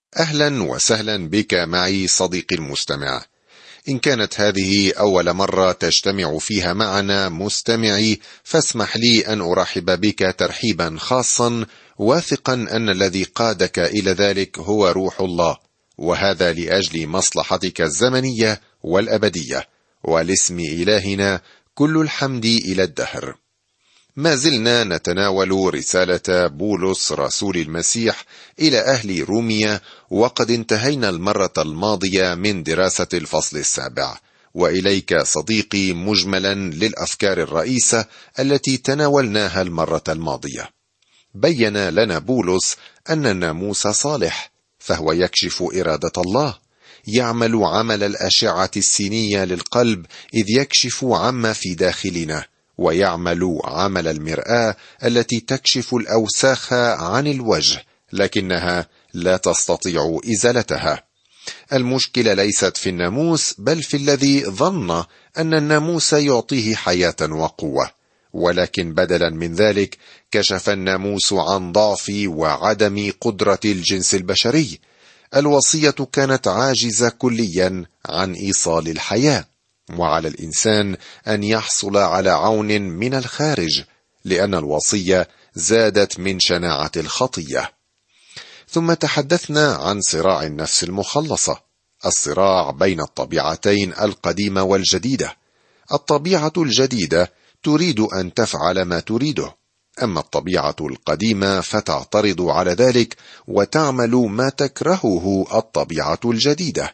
أهلا وسهلا بك معي صديقي المستمع. إن كانت هذه أول مرة تجتمع فيها معنا مستمعي، فاسمح لي أن أرحب بك ترحيبا خاصا، واثقا أن الذي قادك إلى ذلك هو روح الله، وهذا لأجل مصلحتك الزمنية والأبدية، ولاسم إلهنا كل الحمد إلى الدهر. ما زلنا نتناول رسالة بولس رسول المسيح إلى أهل روميا، وقد انتهينا المرة الماضية من دراسة الفصل 7، وإليك صديقي مجملا للأفكار الرئيسة التي تناولناها المرة الماضية. بين لنا بولس أن الناموس صالح، فهو يكشف إرادة الله، يعمل عمل الأشعة السينية للقلب إذ يكشف عما في داخلنا، ويعمل عمل المرآة التي تكشف الأوساخ عن الوجه، لكنها لا تستطيع إزالتها. المشكلة ليست في الناموس، بل في الذي ظن أن الناموس يعطيه حياة وقوة، ولكن بدلا من ذلك كشف الناموس عن ضعف وعدم قدرة الجنس البشري. الوصية كانت عاجزة كليا عن إيصال الحياة، وعلى الإنسان أن يحصل على عون من الخارج، لأن الوصية زادت من شناعة الخطية. ثم تحدثنا عن صراع النفس المخلصة، الصراع بين الطبيعتين القديمة والجديدة. الطبيعة الجديدة تريد أن تفعل ما تريده، أما الطبيعة القديمة فتعترض على ذلك وتعمل ما تكرهه الطبيعة الجديدة.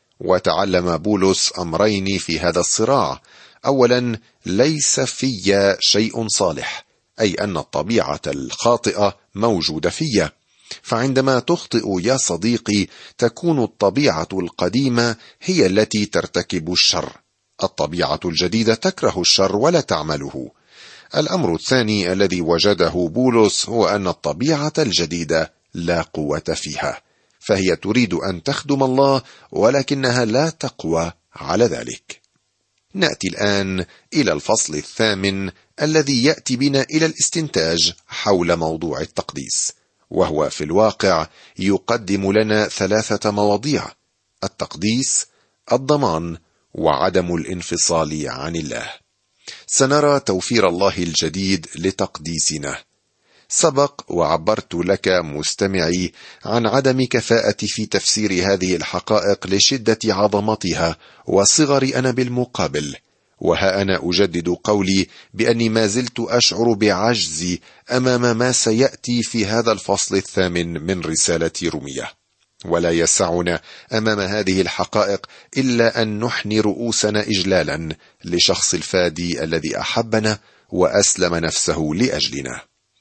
وتعلم بولس أمرين في هذا الصراع. أولا، ليس في شيء صالح، أي أن الطبيعة الخاطئة موجودة في، فعندما تخطئ يا صديقي تكون الطبيعة القديمة هي التي ترتكب الشر. الطبيعة الجديدة تكره الشر ولا تعمله. الأمر الثاني الذي وجده بولس هو أن الطبيعة الجديدة لا قوة فيها، فهي تريد أن تخدم الله ولكنها لا تقوى على ذلك. نأتي الآن إلى الفصل 8 الذي يأتي بنا إلى الاستنتاج حول موضوع التقديس، وهو في الواقع يقدم لنا 3 مواضيع: التقديس، الضمان، وعدم الانفصال عن الله. سنرى توفير الله الجديد لتقديسنا. سبق وعبرت لك مستمعي عن عدم كفاءتي في تفسير هذه الحقائق لشدة عظمتها وصغر أنا بالمقابل، وها أنا أجدد قولي بأني ما زلت أشعر بعجزي أمام ما سيأتي في هذا الفصل 8 من رسالة رومية، ولا يسعنا أمام هذه الحقائق إلا أن نحني رؤوسنا إجلالا لشخص الفادي الذي أحبنا وأسلم نفسه لأجلنا.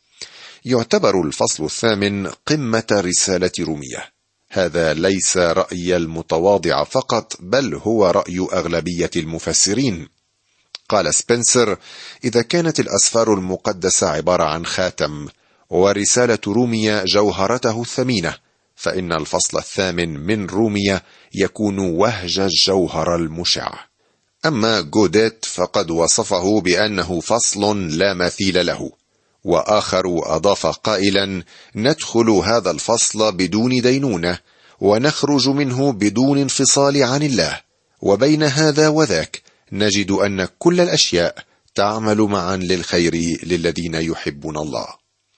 يعتبر الفصل 8 قمة رسالة رومية. هذا ليس رأي المتواضع فقط، بل هو رأي أغلبية المفسرين. قال سبنسر: إذا كانت الأسفار المقدسة عبارة عن خاتم، ورسالة رومية جوهرته الثمينة، فإن الفصل 8 من رومية يكون وهج الجوهر المشع. أما جوديت فقد وصفه بأنه فصل لا مثيل له، وآخر أضاف قائلا: ندخل هذا الفصل بدون دينونة، ونخرج منه بدون انفصال عن الله، وبين هذا وذاك نجد أن كل الأشياء تعمل معا للخير للذين يحبون الله.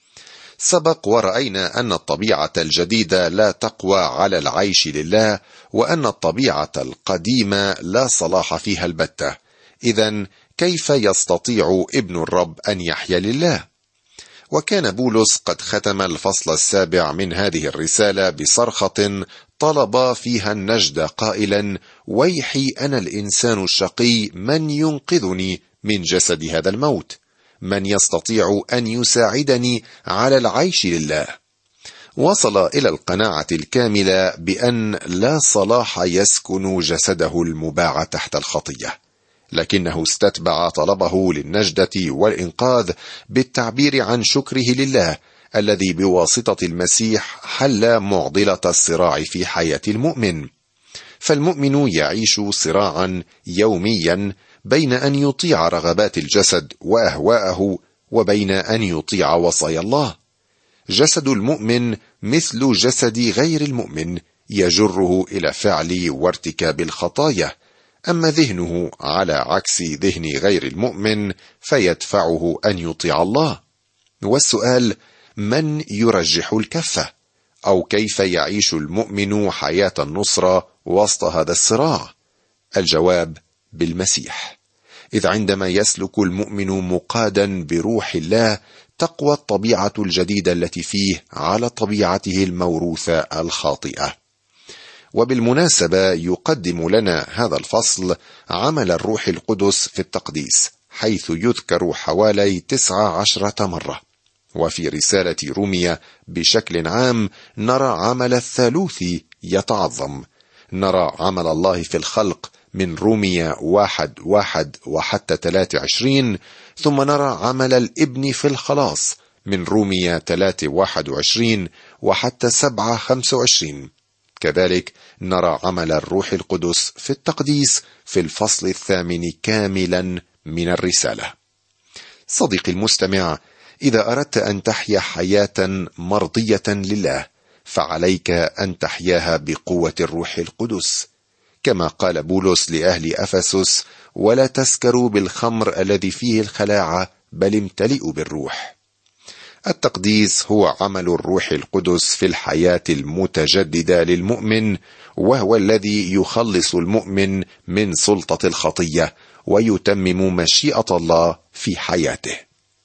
سبق ورأينا أن الطبيعة الجديدة لا تقوى على العيش لله، وأن الطبيعة القديمة لا صلاح فيها البتة. إذن كيف يستطيع ابن الرب أن يحيا لله؟ وكان بولس قد ختم الفصل 7 من هذه الرسالة بصرخة طلب فيها النجد قائلا: ويحي أنا الإنسان الشقي، من ينقذني من جسد هذا الموت؟ من يستطيع أن يساعدني على العيش لله؟ وصل إلى القناعة الكاملة بأن لا صلاح يسكن جسده المباع تحت الخطية، لكنه استتبع طلبه للنجدة والإنقاذ بالتعبير عن شكره لله الذي بواسطة المسيح حل معضلة الصراع في حياة المؤمن. فالمؤمن يعيش صراعا يوميا بين أن يطيع رغبات الجسد وأهواءه وبين أن يطيع وصايا الله. جسد المؤمن مثل جسد غير المؤمن يجره إلى فعل وارتكاب الخطايا، أما ذهنه على عكس ذهن غير المؤمن فيدفعه أن يطيع الله. والسؤال: من يرجح الكفة؟ أو كيف يعيش المؤمن حياة النصرة وسط هذا الصراع؟ الجواب: بالمسيح. إذ عندما يسلك المؤمن مقادا بروح الله تقوى الطبيعة الجديدة التي فيه على طبيعته الموروثة الخاطئة. وبالمناسبة يقدم لنا هذا الفصل عمل الروح القدس في التقديس، حيث يذكر حوالي 19 مرة. وفي رسالة رومية بشكل عام نرى عمل الثالوث يتعظم. نرى عمل الله في الخلق من رومية 1:1 وحتى 23، ثم نرى عمل الابن في الخلاص من رومية 3:21 وحتى 7:25. كذلك نرى عمل الروح القدس في التقديس في الفصل 8 كاملا من الرسالة. صديقي المستمع، إذا أردت أن تحيا حياة مرضية لله فعليك أن تحياها بقوة الروح القدس، كما قال بولس لأهل أفسس: ولا تسكروا بالخمر الذي فيه الخلاعة بل امتلئوا بالروح. التقديس هو عمل الروح القدس في الحياة المتجددة للمؤمن، وهو الذي يخلص المؤمن من سلطة الخطية ويتمم مشيئة الله في حياته.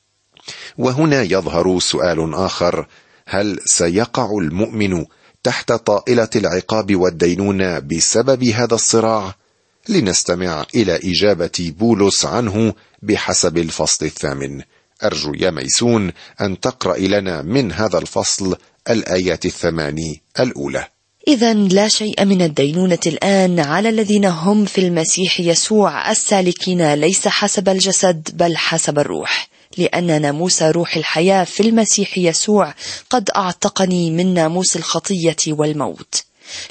وهنا يظهر سؤال آخر: هل سيقع المؤمن تحت طائلة العقاب والدينونة بسبب هذا الصراع؟ لنستمع إلى إجابة بولس عنه بحسب الفصل 8. أرجو يا ميسون أن تقرأ لنا من هذا الفصل الآيات 8 الأولى. إذن لا شيء من الدينونة الآن على الذين هم في المسيح يسوع السالكين ليس حسب الجسد بل حسب الروح، لأن ناموس روح الحياة في المسيح يسوع قد أعتقني من ناموس الخطية والموت.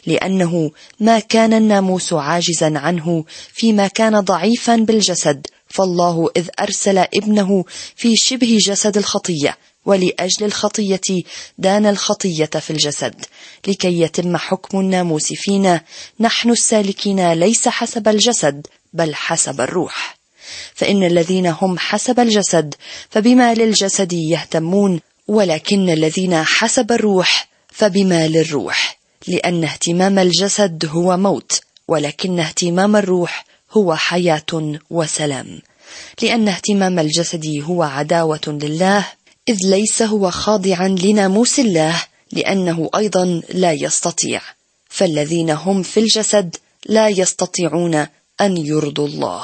لأنه ما كان الناموس عاجزا عنه فيما كان ضعيفا بالجسد، فالله إذ أرسل ابنه في شبه جسد الخطية ولأجل الخطية دان الخطية في الجسد، لكي يتم حكم الناموس فينا نحن السالكين ليس حسب الجسد بل حسب الروح. فإن الذين هم حسب الجسد فبما للجسد يهتمون، ولكن الذين حسب الروح فبما للروح، لأن اهتمام الجسد هو موت، ولكن اهتمام الروح هو حياة وسلام. لأن اهتمام الجسد هو عداوة لله، إذ ليس هو خاضعا لناموس الله، لأنه أيضا لا يستطيع. فالذين هم في الجسد لا يستطيعون أن يرضوا الله.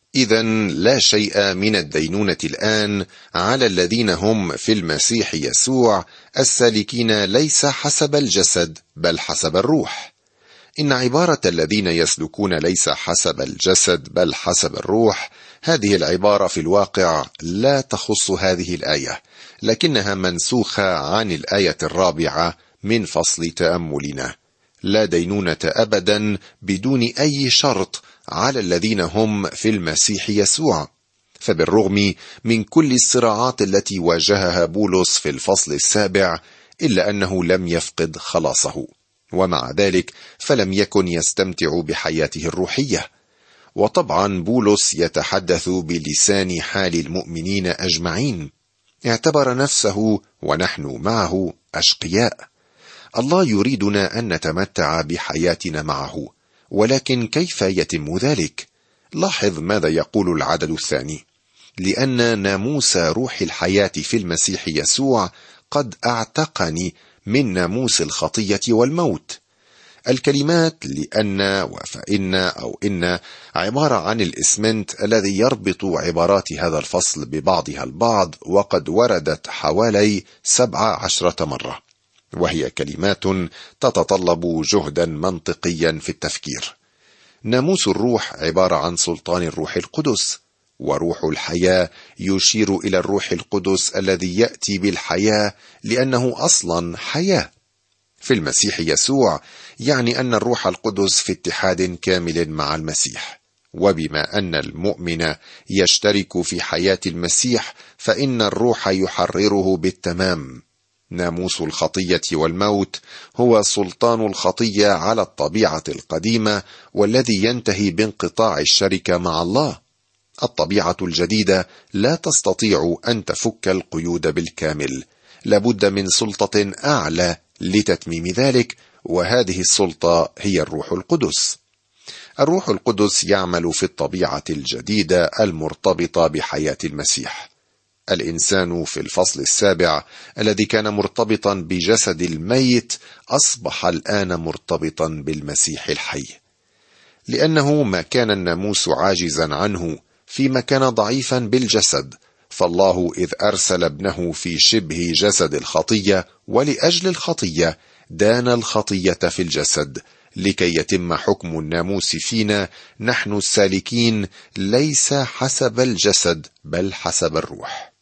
إذن لا شيء من الدينونة الآن على الذين هم في المسيح يسوع السالكين ليس حسب الجسد بل حسب الروح. إن عبارة الذين يسلكون ليس حسب الجسد بل حسب الروح، هذه العبارة في الواقع لا تخص هذه الآية، لكنها منسوخة عن الآية 4 من فصل تأملنا. لا دينونة أبدا بدون أي شرط على الذين هم في المسيح يسوع. فبالرغم من كل الصراعات التي واجهها بولس في الفصل 7 إلا أنه لم يفقد خلاصه، ومع ذلك فلم يكن يستمتع بحياته الروحية. وطبعا بولس يتحدث بلسان حال المؤمنين أجمعين. اعتبر نفسه ونحن معه أشقياء. الله يريدنا أن نتمتع بحياتنا معه، ولكن كيف يتم ذلك؟ لاحظ ماذا يقول العدد الثاني: لأن ناموس روح الحياة في المسيح يسوع قد أعتقني من ناموس الخطية والموت. الكلمات لأن وفإن أو إن عبارة عن الإسمنت الذي يربط عبارات هذا الفصل ببعضها البعض، وقد وردت حوالي 17 مرة، وهي كلمات تتطلب جهدا منطقيا في التفكير. ناموس الروح عبارة عن سلطان الروح القدس، وروح الحياة يشير إلى الروح القدس الذي يأتي بالحياة لأنه أصلا حياة. في المسيح يسوع يعني أن الروح القدس في اتحاد كامل مع المسيح، وبما أن المؤمن يشترك في حياة المسيح فإن الروح يحرره بالتمام. ناموس الخطية والموت هو سلطان الخطية على الطبيعة القديمة، والذي ينتهي بانقطاع الشركة مع الله. الطبيعة الجديدة لا تستطيع أن تفك القيود بالكامل، لابد من سلطة أعلى لتتميم ذلك، وهذه السلطة هي الروح القدس. الروح القدس يعمل في الطبيعة الجديدة المرتبطة بحياة المسيح. الإنسان في الفصل 7 الذي كان مرتبطا بجسد الميت أصبح الآن مرتبطا بالمسيح الحي، لأنه ما كان الناموس عاجزا عنه فيما كان ضعيفا بالجسد، فالله إذ أرسل ابنه في شبه جسد الخطية ولأجل الخطية دان الخطية في الجسد، لكي يتم حكم الناموس فينا نحن السالكين ليس حسب الجسد بل حسب الروح.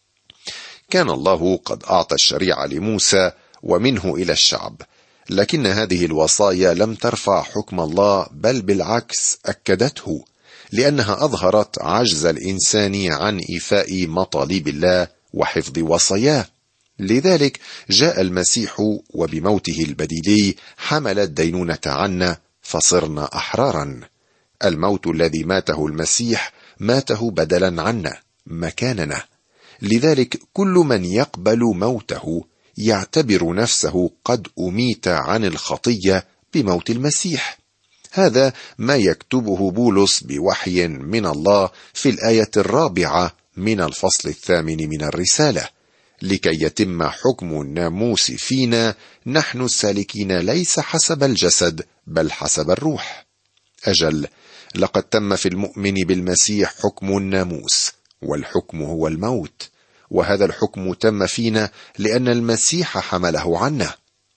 كان الله قد أعطى الشريعة لموسى ومنه إلى الشعب، لكن هذه الوصايا لم ترفع حكم الله، بل بالعكس أكدته، لأنها أظهرت عجز الإنسان عن إيفاء مطالب الله وحفظ وصاياه. لذلك جاء المسيح وبموته البديلي حمل الدينونة عنا فصرنا أحرارا. الموت الذي ماته المسيح ماته بدلا عنا مكاننا، لذلك كل من يقبل موته يعتبر نفسه قد أميت عن الخطية بموت المسيح. هذا ما يكتبه بولس بوحي من الله في الآية 4 من الفصل 8 من الرسالة: لكي يتم حكم الناموس فينا نحن السالكين ليس حسب الجسد بل حسب الروح. أجل، لقد تم في المؤمن بالمسيح حكم الناموس، والحكم هو الموت، وهذا الحكم تم فينا لأن المسيح حمله عنا.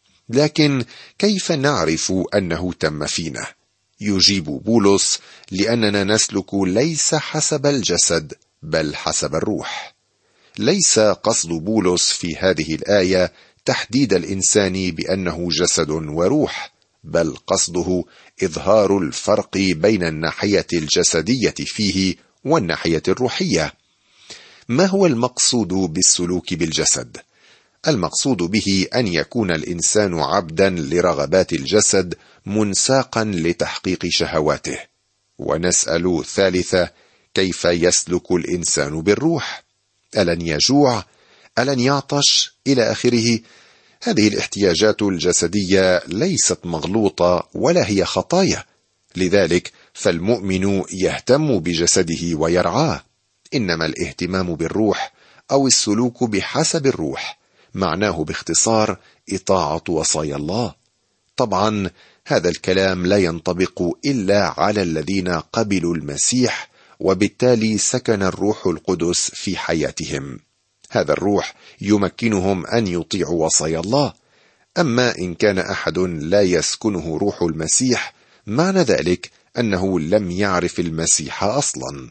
لكن كيف نعرف أنه تم فينا؟ يجيب بولس: لأننا نسلك ليس حسب الجسد بل حسب الروح. ليس قصد بولس في هذه الآية تحديد الإنسان بأنه جسد وروح، بل قصده إظهار الفرق بين الناحية الجسدية فيه والناحية الروحية. ما هو المقصود بالسلوك بالجسد؟ المقصود به أن يكون الإنسان عبدا لرغبات الجسد منساقا لتحقيق شهواته. ونسأل ثالثة: كيف يسلك الإنسان بالروح؟ ألن يجوع؟ ألن يعطش؟ إلى آخره. هذه الاحتياجات الجسدية ليست مغلوطة ولا هي خطايا، لذلك فالمؤمن يهتم بجسده ويرعاه. إنما الاهتمام بالروح أو السلوك بحسب الروح معناه باختصار إطاعة وصايا الله. طبعا هذا الكلام لا ينطبق إلا على الذين قبلوا المسيح، وبالتالي سكن الروح القدس في حياتهم. هذا الروح يمكنهم أن يطيعوا وصايا الله. أما إن كان أحد لا يسكنه روح المسيح، معنى ذلك أنه لم يعرف المسيح أصلا.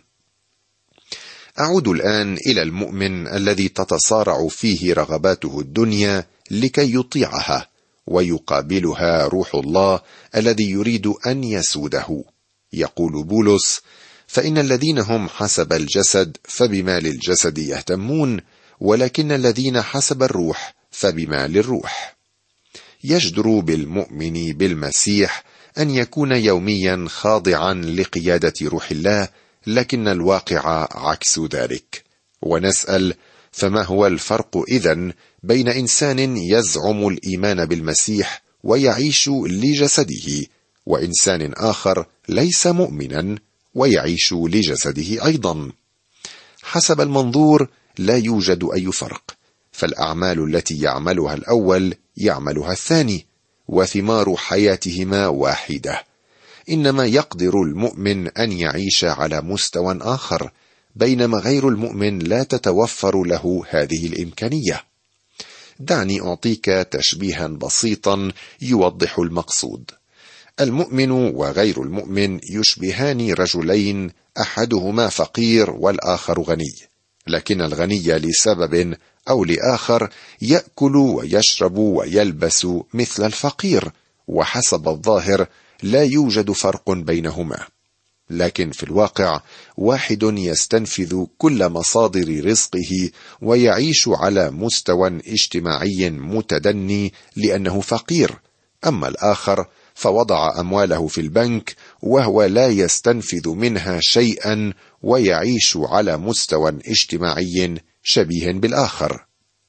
أعود الآن إلى المؤمن الذي تتصارع فيه رغباته الدنيا لكي يطيعها، ويقابلها روح الله الذي يريد أن يسوده. يقول بولس: فإن الذين هم حسب الجسد فبما للجسد يهتمون، ولكن الذين حسب الروح فبما للروح. يجدر بالمؤمن بالمسيح أن يكون يوميا خاضعا لقيادة روح الله، لكن الواقع عكس ذلك. ونسأل: فما هو الفرق إذن بين إنسان يزعم الإيمان بالمسيح ويعيش لجسده، وإنسان آخر ليس مؤمنا ويعيش لجسده أيضا؟ حسب المنظور لا يوجد أي فرق، فالأعمال التي يعملها الأول يعملها الثاني، وثمار حياتهما واحدة. إنما يقدر المؤمن أن يعيش على مستوى آخر، بينما غير المؤمن لا تتوفر له هذه الإمكانية. دعني أعطيك تشبيها بسيطا يوضح المقصود. المؤمن وغير المؤمن يشبهان رجلين، أحدهما فقير والآخر غني، لكن الغني لسبب أو لآخر يأكل ويشرب ويلبس مثل الفقير، وحسب الظاهر لا يوجد فرق بينهما. لكن في الواقع واحد يستنفذ كل مصادر رزقه ويعيش على مستوى اجتماعي متدني لأنه فقير، أما الآخر فوضع أمواله في البنك وهو لا يستنفذ منها شيئا ويعيش على مستوى اجتماعي شبيه بالآخر.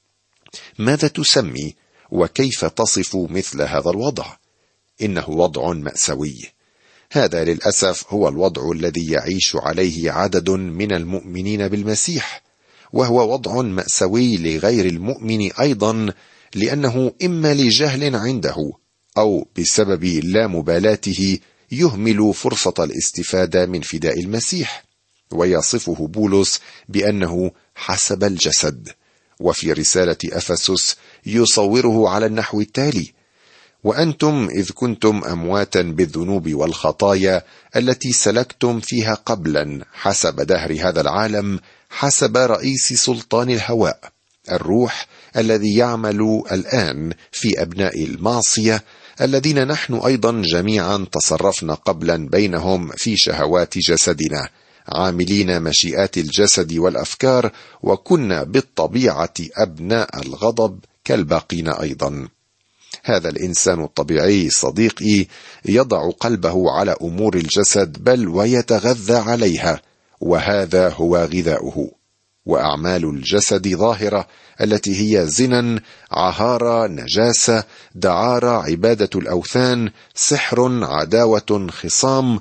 ماذا تسمي وكيف تصف مثل هذا الوضع؟ إنه وضع مأساوي. هذا للأسف هو الوضع الذي يعيش عليه عدد من المؤمنين بالمسيح، وهو وضع مأساوي لغير المؤمن أيضا، لأنه إما لجهل عنده أو بسبب لا مبالاته يهمل فرصة الاستفادة من فداء المسيح. ويصفه بولس بأنه حسب الجسد، وفي رسالة أفسس يصوره على النحو التالي: وأنتم إذ كنتم أمواتا بالذنوب والخطايا التي سلكتم فيها قبلا حسب دهر هذا العالم، حسب رئيس سلطان الهواء، الروح الذي يعمل الآن في أبناء المعصية، الذين نحن أيضا جميعا تصرفنا قبلا بينهم في شهوات جسدنا، عاملين مشيئات الجسد والأفكار، وكنا بالطبيعة أبناء الغضب كالباقين أيضا. هذا الإنسان الطبيعي صديقي يضع قلبه على أمور الجسد بل ويتغذى عليها، وهذا هو غذاؤه. وأعمال الجسد ظاهرة، التي هي زنا، عهارة، نجاسة، دعارة، عبادة الأوثان، سحر، عداوة، خصام،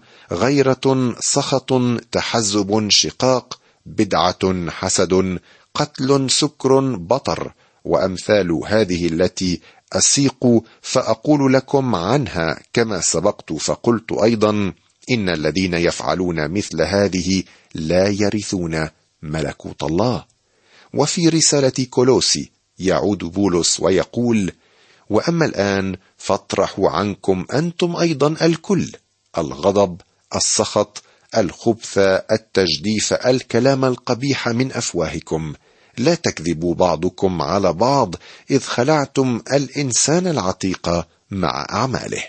غيرة، سخط، تحزب، شقاق، بدعة، حسد، قتل، سكر، بطر، وأمثال هذه التي أسيق فأقول لكم عنها كما سبقت فقلت أيضا: إن الذين يفعلون مثل هذه لا يرثون ملكوت الله. وفي رسالة كولوسي يعود بولس ويقول: وأما الآن فاطرحوا عنكم أنتم أيضا الكل: الغضب، السخط، الخبث، التجديف، الكلام القبيح من أفواهكم. لا تكذبوا بعضكم على بعض، إذ خلعتم الإنسان العتيق مع أعماله.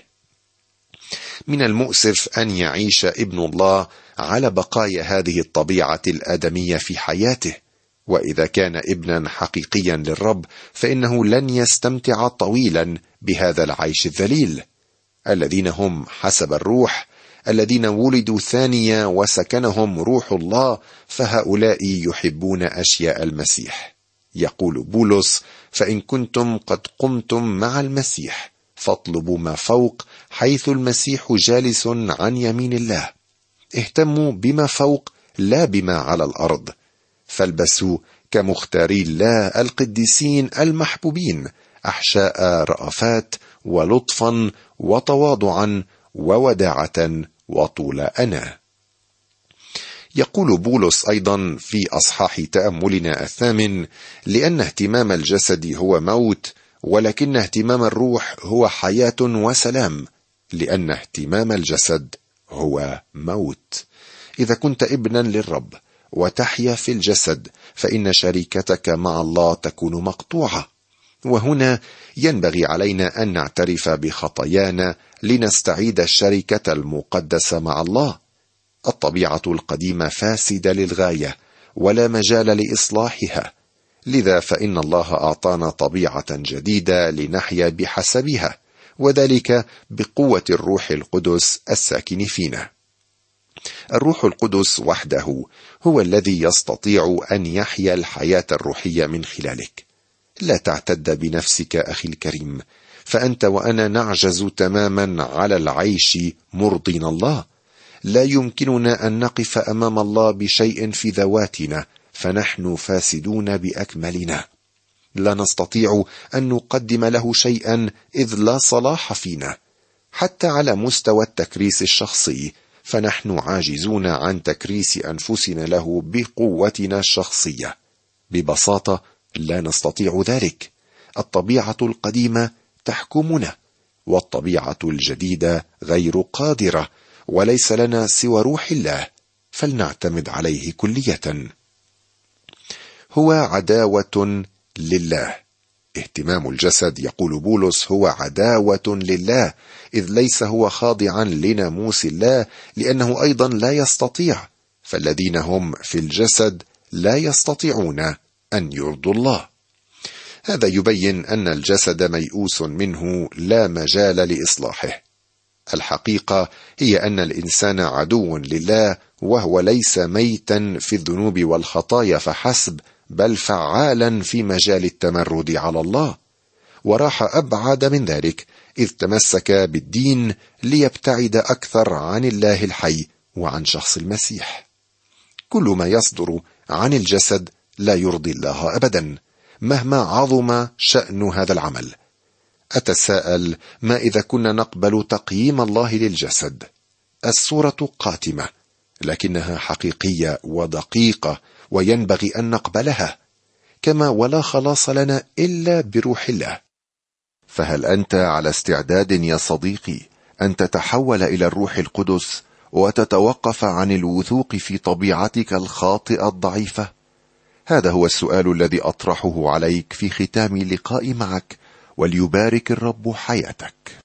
من المؤسف أن يعيش ابن الله على بقايا هذه الطبيعة الآدمية في حياته، وإذا كان ابنا حقيقيا للرب فإنه لن يستمتع طويلا بهذا العيش الذليل. الذين هم حسب الروح، الذين ولدوا ثانية وسكنهم روح الله، فهؤلاء يحبون أشياء المسيح. يقول بولس: فإن كنتم قد قمتم مع المسيح فاطلبوا ما فوق، حيث المسيح جالس عن يمين الله. اهتموا بما فوق لا بما على الأرض، فالبسوا كمختاري الله القديسين المحبوبين، أحشاء رأفات ولطفا وتواضعا ووداعة وطول أنا. يقول بولس أيضا في أصحاح تأملنا 8: لأن اهتمام الجسد هو موت، ولكن اهتمام الروح هو حياة وسلام. لأن اهتمام الجسد هو موت. إذا كنت ابنا للرب وتحيا في الجسد فإن شركتك مع الله تكون مقطوعة. وهنا ينبغي علينا أن نعترف بخطايانا لنستعيد الشركة المقدسة مع الله. الطبيعة القديمة فاسدة للغاية ولا مجال لإصلاحها، لذا فإن الله أعطانا طبيعة جديدة لنحيا بحسبها، وذلك بقوة الروح القدس الساكن فينا. الروح القدس وحده هو الذي يستطيع أن يحيا الحياة الروحية من خلالك. لا تعتد بنفسك أخي الكريم، فأنت وأنا نعجز تماما على العيش مرضين الله. لا يمكننا أن نقف أمام الله بشيء في ذواتنا، فنحن فاسدون بأكملنا. لا نستطيع أن نقدم له شيئا إذ لا صلاح فينا، حتى على مستوى التكريس الشخصي، فنحن عاجزون عن تكريس أنفسنا له بقوتنا الشخصية. ببساطة لا نستطيع ذلك. الطبيعة القديمة تحكمنا، والطبيعة الجديدة غير قادرة، وليس لنا سوى روح الله، فلنعتمد عليه كلية. هو عداوة لله، اهتمام الجسد، يقول بولس، هو عداوة لله، إذ ليس هو خاضعا لناموس الله، لأنه أيضا لا يستطيع، فالذين هم في الجسد لا يستطيعون أن يرضوا الله. هذا يبين أن الجسد ميؤوس منه، لا مجال لإصلاحه. الحقيقة هي أن الإنسان عدو لله، وهو ليس ميتا في الذنوب والخطايا فحسب، بل فعالا في مجال التمرد على الله، وراح أبعد من ذلك، إذ تمسك بالدين ليبتعد أكثر عن الله الحي وعن شخص المسيح. كل ما يصدر عن الجسد لا يرضي الله أبدا، مهما عظم شأن هذا العمل. أتساءل، ما إذا كنا نقبل تقييم الله للجسد؟ الصورة قاتمة، لكنها حقيقية ودقيقة، وينبغي أن نقبلها، كما ولا خلاص لنا إلا بروح الله. فهل أنت على استعداد يا صديقي أن تتحول إلى الروح القدس وتتوقف عن الوثوق في طبيعتك الخاطئة الضعيفة؟ هذا هو السؤال الذي أطرحه عليك في ختام لقائي معك، وليبارك الرب حياتك.